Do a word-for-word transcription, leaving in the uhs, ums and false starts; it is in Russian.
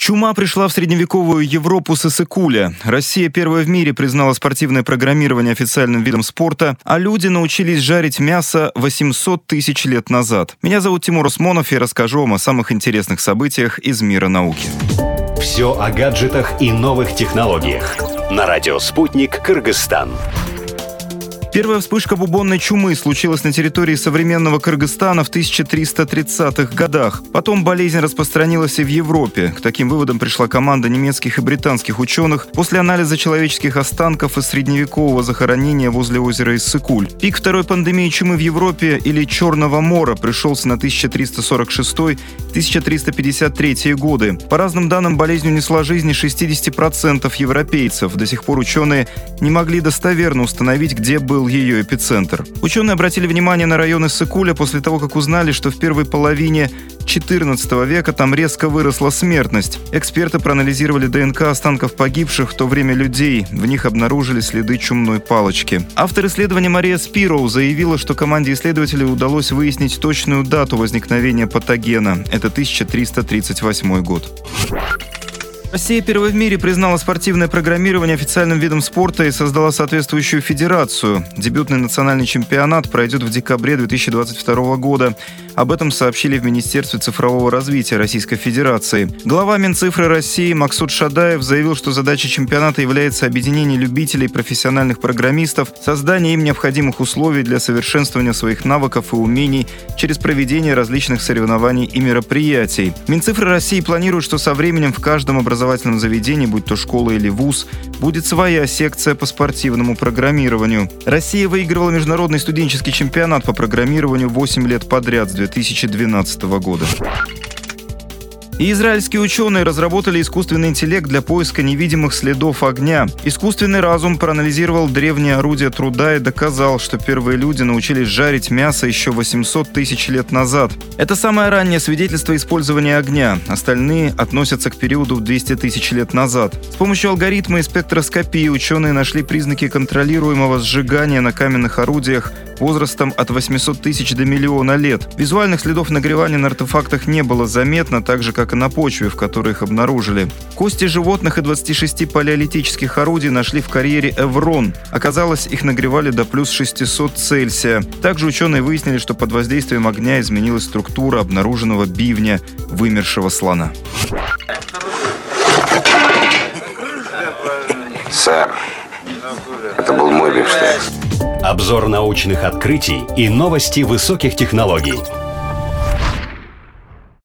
Чума пришла в средневековую Европу с Иссык-Куля. Россия первая в мире признала спортивное программирование официальным видом спорта, а люди научились жарить мясо восемьсот тысяч лет назад. Меня зовут Тимур Усмонов, и я расскажу вам о самых интересных событиях из мира науки. Все о гаджетах и новых технологиях. На радио «Спутник», Кыргызстан. Первая вспышка бубонной чумы случилась на территории современного Кыргызстана в тысяча триста тридцатых годах. Потом болезнь распространилась и в Европе. К таким выводам пришла команда немецких и британских ученых после анализа человеческих останков из средневекового захоронения возле озера Иссык-Куль. Пик второй пандемии чумы в Европе или Черного мора пришелся на тысяча триста сорок шестой — тысяча триста пятьдесят третий годы. По разным данным, болезнь унесла жизни шестьдесят процентов европейцев. До сих пор ученые не могли достоверно установить, где был ее эпицентр. Ученые обратили внимание на район Иссык-Куля после того, как узнали, что в первой половине четырнадцатого века там резко выросла смертность. Эксперты проанализировали ДНК останков погибших в то время людей. В них обнаружили следы чумной палочки. Автор исследования Мария Спироу заявила, что команде исследователей удалось выяснить точную дату возникновения патогена. Это тысяча триста тридцать восьмой год. Россия первой в мире признала спортивное программирование официальным видом спорта и создала соответствующую федерацию. Дебютный национальный чемпионат пройдет в декабре две тысячи двадцать второго года. Об этом сообщили в Министерстве цифрового развития Российской Федерации. Глава Минцифры России Максут Шадаев заявил, что задачей чемпионата является объединение любителей профессиональных программистов, создание им необходимых условий для совершенствования своих навыков и умений через проведение различных соревнований и мероприятий. Минцифры России планирует, что со временем в каждом образовательном заведении, будь то школа или вуз, будет своя секция по спортивному программированию. Россия выигрывала международный студенческий чемпионат по программированию восемь лет подряд с две тысячи двенадцатого года. И израильские ученые разработали искусственный интеллект для поиска невидимых следов огня. Искусственный разум проанализировал древние орудия труда и доказал, что первые люди научились жарить мясо еще восемьсот тысяч лет назад. Это самое раннее свидетельство использования огня. Остальные относятся к периоду в двести тысяч лет назад. С помощью алгоритма и спектроскопии ученые нашли признаки контролируемого сжигания на каменных орудиях возрастом от восьмисот тысяч до миллиона лет. Визуальных следов нагревания на артефактах не было заметно, так же, как и на почве, в которой их обнаружили. Кости животных и двадцати шести палеолитических орудий нашли в карьере Эврон. Оказалось, их нагревали до плюс шестисот Цельсия. Также ученые выяснили, что под воздействием огня изменилась структура обнаруженного бивня вымершего слона. Сэр, это был мой бифштекс. Обзор научных открытий и новости высоких технологий.